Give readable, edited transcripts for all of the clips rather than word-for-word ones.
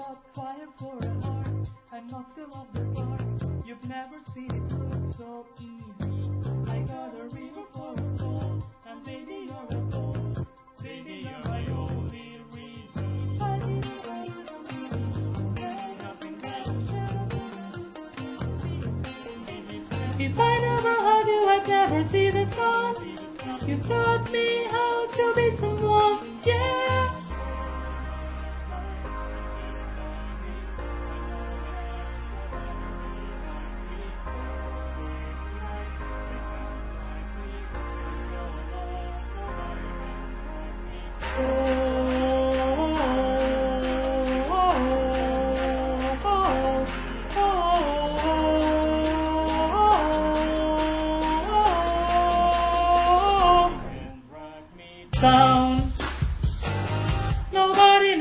got fire for a heart. I'm not still on the bar. You've never seen it look so easy. I got a river for a soul, and baby you're a gold. Baby you're my only reason. If I never had you, I'd never see the sun. You taught me how to be someone, yeah. Down. Nobody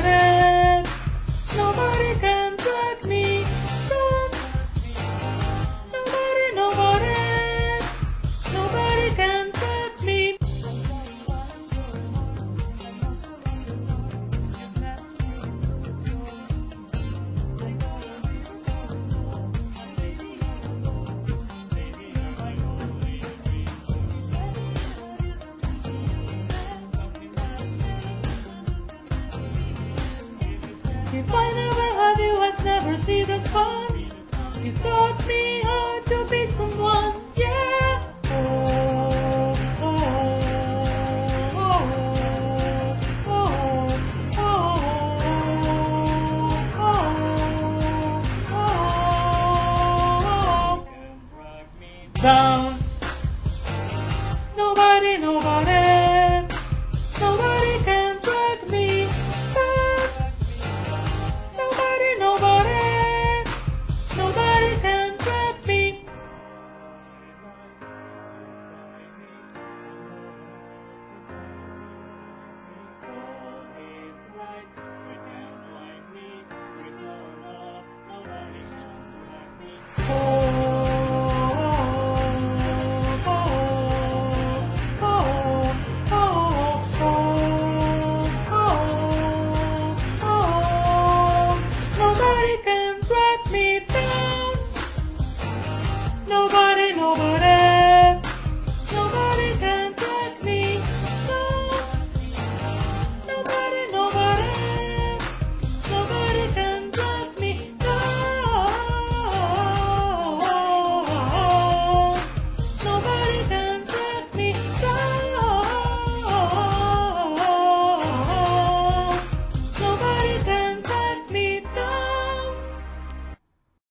can drag me down. Nobody can drag me. If I never had you, I'd never see the sun.